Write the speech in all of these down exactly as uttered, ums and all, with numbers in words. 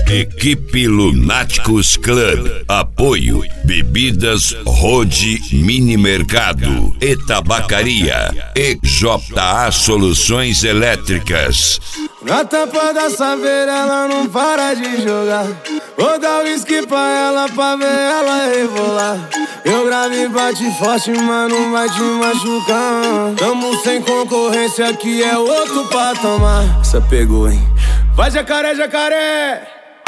Equipe Lunáticos Club. Apoio Bebidas Rode Mini Mercado e Tabacaria e J A Soluções Elétricas. Na tampa da saveira ela não para de jogar. Vou dar uísque pra ela pra ver ela rebolar. Eu gravo e bate forte, mas não vai te machucar. Tamo sem concorrência, aqui é outro patamar. Essa pegou, hein? Vai jacaré, jacaré!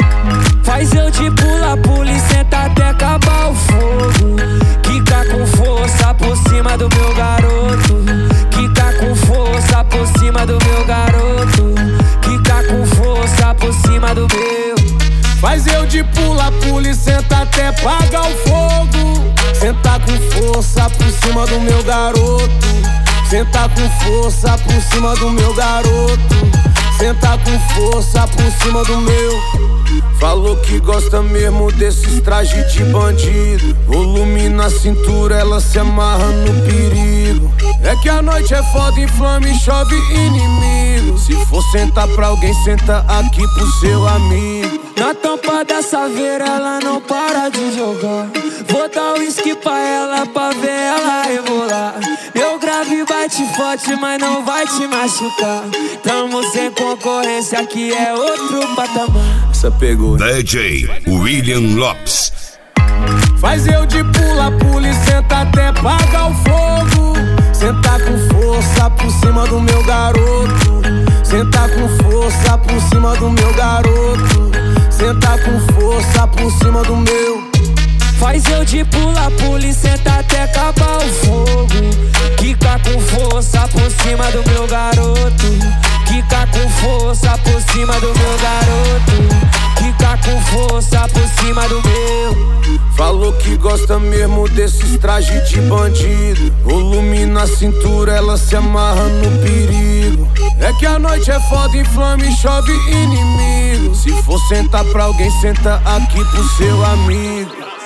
Faz eu de pula, pula e senta até acabar o fogo. Quica com força por cima do meu garoto. Quica com força por cima do meu garoto. Quica com força por cima do meu. Faz eu de pula, pula e senta até apagar o fogo. Senta com força por cima do meu garoto. Senta com força por cima do meu garoto. Senta com força por cima do meu. Falou que gosta mesmo desses trajes de bandido. Volume na cintura, ela se amarra no perigo. É que a noite é foda, inflama e chove inimigo. Se for sentar pra alguém, senta aqui pro seu amigo. Na tampa da saveira ela não para de jogar. Vou dar uísque pra ela pra ver ela rebolar. Eu gravo e bate forte, mas não vai te machucar. Tamo sem concorrência, aqui é outro patamar. Essa pegou. D J William Lopes. Faz eu de pula, pula e senta até apagar o fogo. Senta com força por cima do meu garoto. Senta com força por cima do meu garoto. Senta com força por cima do meu. Faz eu de pula, pula e senta até acabar o fogo. Quica com força por cima do meu garoto. Quica com força por cima do meu garoto. Quica com força por cima do meu. Falou que gosta mesmo desses trajes de bandido. Volume na cintura, ela se amarra no perigo. É que a noite é foda, inflama e chove inimigo. Se for sentar pra alguém, senta aqui pro seu amigo.